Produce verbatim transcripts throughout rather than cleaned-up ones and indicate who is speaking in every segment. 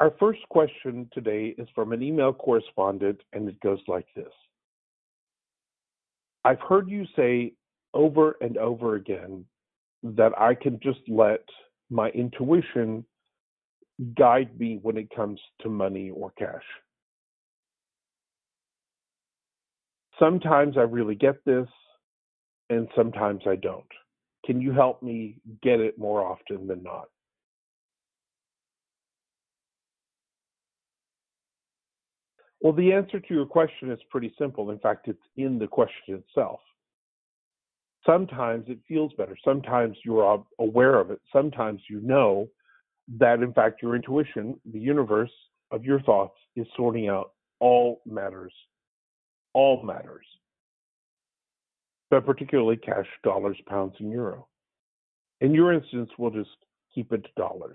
Speaker 1: Our first question today is from an email correspondent, and it goes like this. I've heard you say over and over again that I can just let my intuition guide me when it comes to money or cash. Sometimes I really get this, and sometimes I don't. Can you help me get it more often than not? Well, the answer to your question is pretty simple. In fact, it's in the question itself. Sometimes it feels better. Sometimes you're aware of it. Sometimes you know that, in fact, your intuition, the universe of your thoughts, is sorting out all matters, all matters, but particularly cash, dollars, pounds, and euro. In your instance, we'll just keep it to dollars.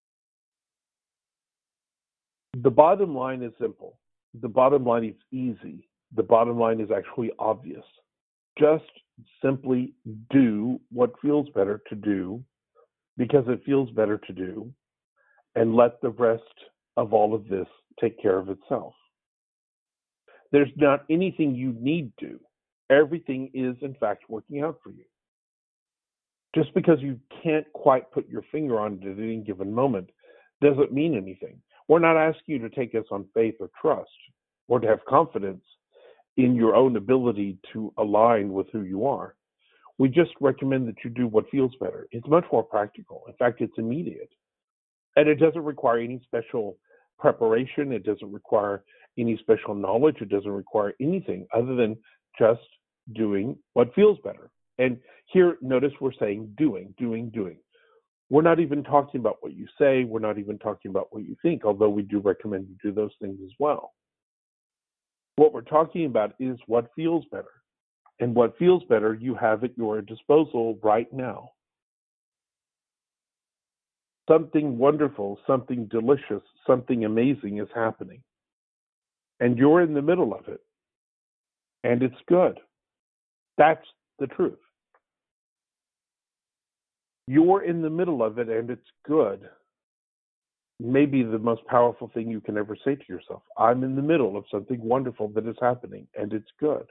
Speaker 1: The bottom line is simple. The bottom line is easy. The bottom line is actually obvious. Just simply do what feels better to do because it feels better to do, and let the rest of all of this take care of itself. There's not anything you need to. Everything is, in fact, working out for you. Just because you can't quite put your finger on it at any given moment doesn't mean anything. We're not asking you to take us on faith or trust or to have confidence in your own ability to align with who you are. We just recommend that you do what feels better. It's much more practical. In fact, it's immediate. And it doesn't require any special preparation. It doesn't require any special knowledge. It doesn't require anything other than just doing what feels better. And here, notice we're saying doing, doing, doing. We're not even talking about what you say. We're not even talking about what you think, although we do recommend you do those things as well. What we're talking about is what feels better. And what feels better, you have at your disposal right now. Something wonderful, something delicious, something amazing is happening. And you're in the middle of it. And it's good. That's the truth. You're in the middle of it and it's good. Maybe the most powerful thing you can ever say to yourself. I'm in the middle of something wonderful that is happening and it's good.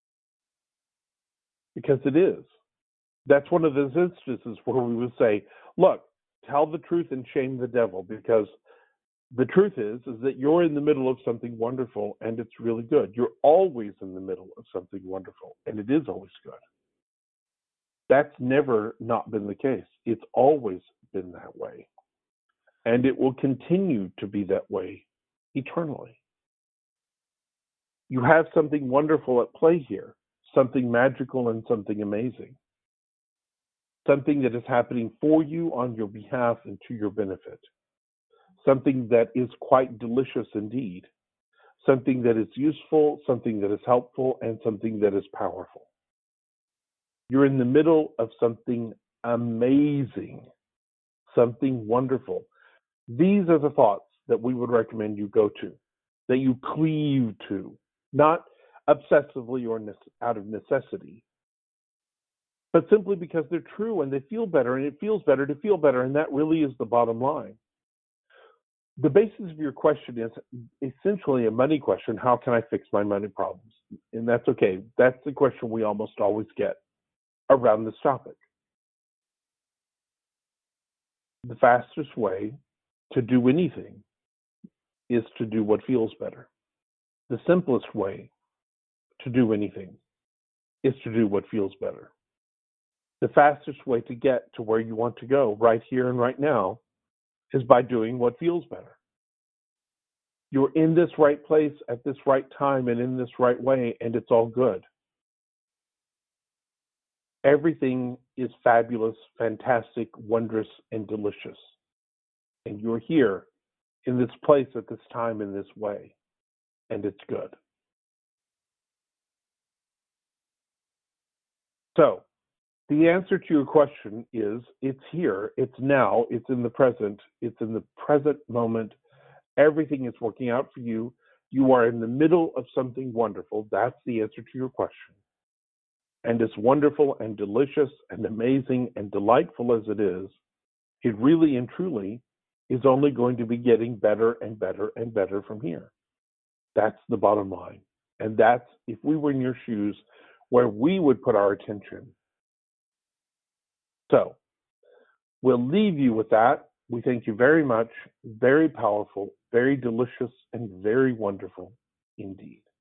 Speaker 1: Because it is. That's one of those instances where we would say, look, tell the truth and shame the devil, because the truth is, is that you're in the middle of something wonderful and it's really good. You're always in the middle of something wonderful and it is always good. That's never not been the case. It's always been that way. And it will continue to be that way eternally. You have something wonderful at play here, something magical and something amazing. Something that is happening for you on your behalf and to your benefit. Something that is quite delicious indeed. Something that is useful, something that is helpful, and something that is powerful. You're in the middle of something amazing, something wonderful. These are the thoughts that we would recommend you go to, that you cleave to, not obsessively or out of necessity, but simply because they're true and they feel better, and it feels better to feel better, and that really is the bottom line. The basis of your question is essentially a money question. How can I fix my money problems? And that's okay. That's the question we almost always get around this topic. The fastest way to do anything is to do what feels better. The simplest way to do anything is to do what feels better. The fastest way to get to where you want to go right here and right now is by doing what feels better. You're in this right place at this right time and in this right way, and it's all good. Everything is fabulous, fantastic, wondrous, and delicious. And you're here in this place at this time in this way, and it's good. So, the answer to your question is it's here, it's now, it's in the present, it's in the present moment. Everything is working out for you. You are in the middle of something wonderful. That's the answer to your question. And as wonderful and delicious and amazing and delightful as it is, it really and truly is only going to be getting better and better and better from here. That's the bottom line. And that's, if we were in your shoes, where we would put our attention. So we'll leave you with that. We thank you very much. Very powerful, very delicious, and very wonderful indeed.